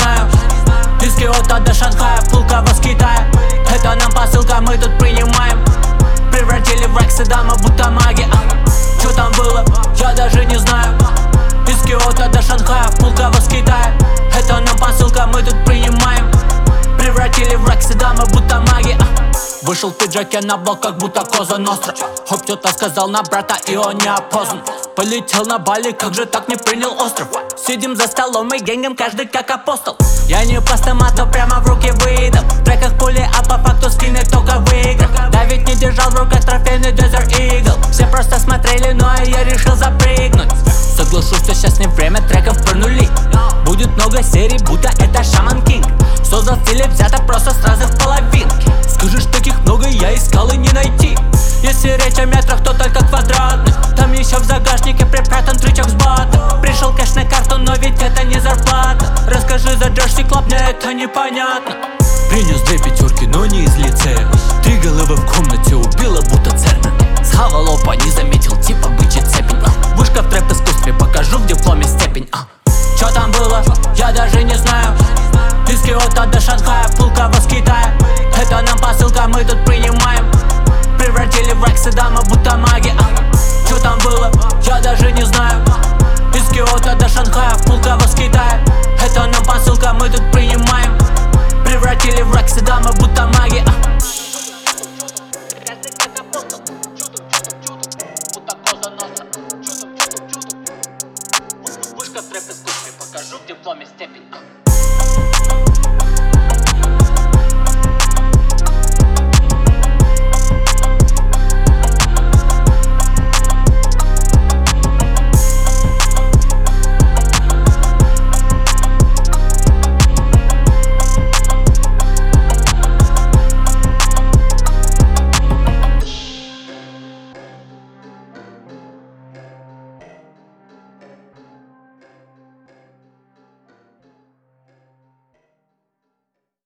знаю. Из Киото до Шанхая, пулка из Китая. Это нам посылка, мы тут принимаем. Превратили в рак Саддама, будто маги. Чё там было, я даже не знаю. Из Киото до Шанхая, пулка из Китая. Это нам посылка, мы тут принимаем. Превратили в рак Саддама, будто маги. Вышел в пиджаке на блок, как будто Коза Ностра. Хоп, кто-то сказал на брата, и он не опознан. Полетел на Бали, как же так не принял остров? Сидим за столом и генгом, каждый как апостол. Я не по стомату, прямо в руки выдал. В треках пули, а по факту скины только в играх. Да ведь не держал в руках трофейный Desert Eagle. Все просто смотрели, ну а я решил запрыгнуть. Соглашусь, что сейчас не время треков порнули. Будет много серий, будто это Шаман Кинг. Создал стиль, взято просто сразу в половинке. Скажешь, таких много я искал и не найти. Если речь о метрах, то только квадратных. Там еще в загашнике припрятан трючок с бата. Пришел кэш на карту, но ведь это не зарплата. Расскажи за Jersey Club, мне это непонятно. Принес 2 пятерки, но не из лицея. 3 головы в комнате убила, будто церковь. Схавал опа, не заметил, типа бычий цепень. Вышка в трэп-искусстве, покажу в дипломе степень. Чё там было, я даже не знаю. Из Киото до Шанхая, пулка из Китая. Это нам посылка, мы тут принимаем. Превратили в рак Саддама, будто маги. Чё там было, я даже не знаю. Из Киото до Шанхая, пулка из Китая. Это нам посылка, мы тут принимаем. Превратили в рак Саддама, будто маги.